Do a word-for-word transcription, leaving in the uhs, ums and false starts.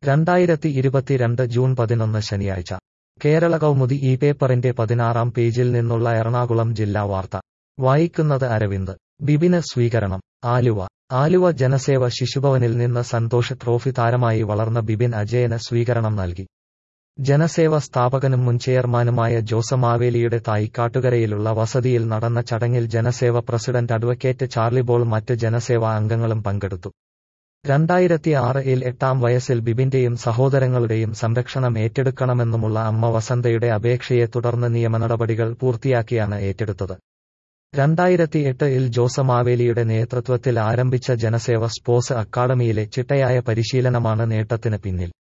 രണ്ടായിരത്തി ഇരുപത്തിരണ്ട് ജൂൺ പതിനൊന്ന് ശനിയാഴ്ച കേരള കൗമുദി ഈ പേപ്പറിന്റെ പതിനാറാം പേജിൽ നിന്നുള്ള എറണാകുളം ജില്ലാ വാർത്ത വായിക്കുന്നത് അരവിന്ദ്. ബിബിന് സ്വീകരണം. ആലുവ. ആലുവ ജനസേവ ശിശുഭവനിൽ നിന്ന് സന്തോഷ് ട്രോഫി താരമായി വളർന്ന ബിബിൻ അജയന് സ്വീകരണം നൽകി. ജനസേവ സ്ഥാപകനും മുൻ ചെയർമാനുമായ ജോസ് മാവേലിയുടെ തായിക്കാട്ടുകരയിലുള്ള വസതിയിൽ നടന്ന ചടങ്ങിൽ Janaseva president advocate Charlie Paul മറ്റ് ജനസേവാ അംഗങ്ങളും പങ്കെടുത്തു. രണ്ടായിരത്തി ആറിൽ എട്ടാം വയസ്സിൽ ബിബിന്റെയും സഹോദരങ്ങളുടെയും സംരക്ഷണം ഏറ്റെടുക്കണമെന്നുമുള്ള അമ്മ വസന്തയുടെ അപേക്ഷയെ തുടർന്ന് നിയമനടപടികൾ പൂർത്തിയാക്കിയാണ് ഏറ്റെടുത്തത്. രണ്ടായിരത്തി എട്ടിൽ ജോസ് മാവേലിയുടെ നേതൃത്വത്തിൽ ആരംഭിച്ച ജനസേവ സ്പോർട്സ് അക്കാദമിയിലെ ചിട്ടയായ പരിശീലനമാണ് നേട്ടത്തിന് പിന്നിൽ.